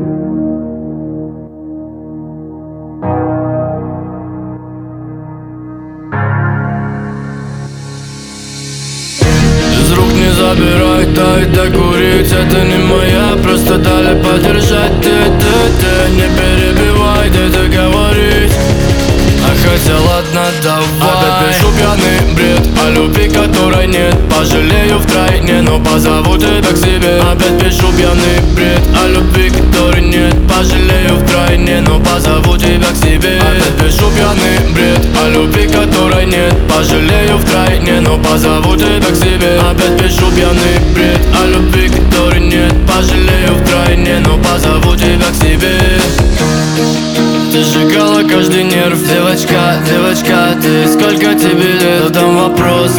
Из рук не забирай, дай докурить. Это не моя, просто дали подержать. Ты не перебивай, дай договорить. А хотя ладно, давай. Опять пишу пьяный бред о любви, которой нет. Пожалею втройне, но позову тебя к себе. Опять пишу пьяный бред о любви, которой нет. Пожалею втройне, но позову тебя к себе. Опять пишу пьяный бред о любви, которой нет. Пожалею втройне, но позову тебя к себе. Опять пишу пьяный бред о любви, которой нет. Пожалею втройне, но позову тебя к себе. Ты сжигала каждый нерв, девочка, девочка, ты сколько тебе лет? Но там вопрос,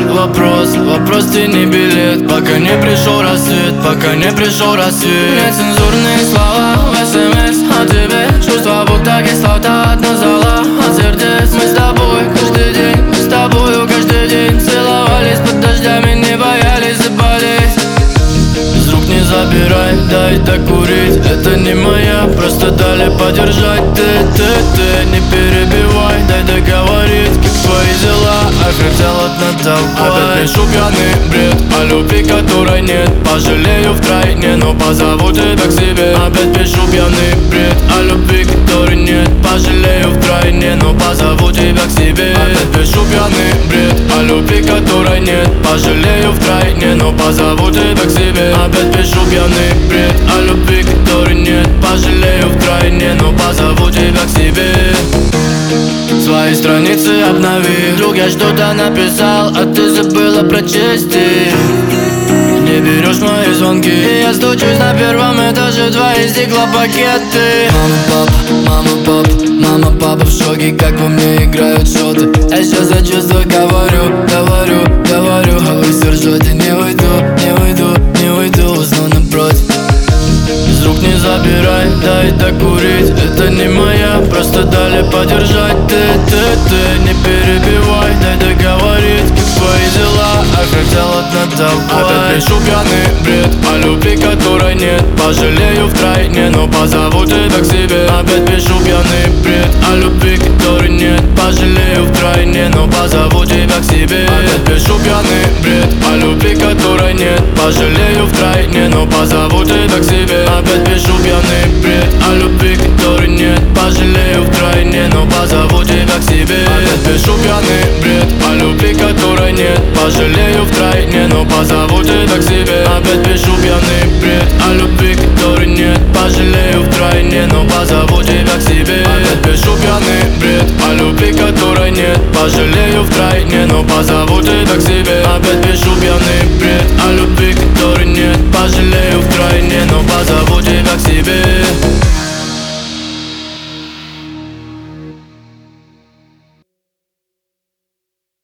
ты не билет. Пока не пришел рассвет, пока не пришел рассвет. Нецензурные слова в СМС о тебе. Чувства будто кислота от назала, от сердец. Мы с тобой каждый день, мы с тобою каждый день целовались под дождями, не боялись заболеть. Из рук не забирай, дай докурить. Это не моя, просто дали подержать. Ты не перебивай, дай договорить. Как твои дела, а хотя ладно, давай. Опять пишу пьяный бред о любви, которой нет. Пожалею втройне, но позову тебя к себе. Опять пишу пьяный бред о любви, которой нет. Пожалею втройне, но позову тебя к себе. Опять пишу пьяный бред о любви, которой нет. Пожалею втройне, но позову тебя к себе. Опять пишу пьяный бред о любви, которой нет. Пожалею втройне, но позову тебя к себе. Свои страницы обнови. Вдруг я что-то написал, а ты забыла прочесть. Не берешь мои звонки, и я стучусь на первом этаже твои стеклопакеты. Мама, папа в шоке, как во мне играют шоты. Я сейчас за чувства говорю. Вы ржете, не уйду, усну напротив. Из рук не забирай, дай докурить. Это не моя, просто дали подержать. Ты не перебивай, дай договорить. Как твои дела, а хотя ладно, давай. Опять пишу пьяный бред о любви, которой нет. Пожалею втройне, но позову тебя к себе. Опять пишу пьяный бред о любви, которой нет. Пожалею втройне, но позову тебя к себе. Опять пишу пьяный бред о любви, которой нет. Пожалею втройне, но позову тебя к себе. Опять пишу пьяный бред о любви, которой нет. Пожалею втройне, но позову тебя к себе. Опять пишу пьяный бред о любви, которой нет. Пожалею втройне, но позову тебя к себе. Опять пишу пьяный бред о любви, которой нет. Пожалею втройне, но позову тебя к себе. Опять пишу пьяный бред о любви, которой нет. Пожалею втройне, но позову тебя к себе. Опять пишу пьяный бред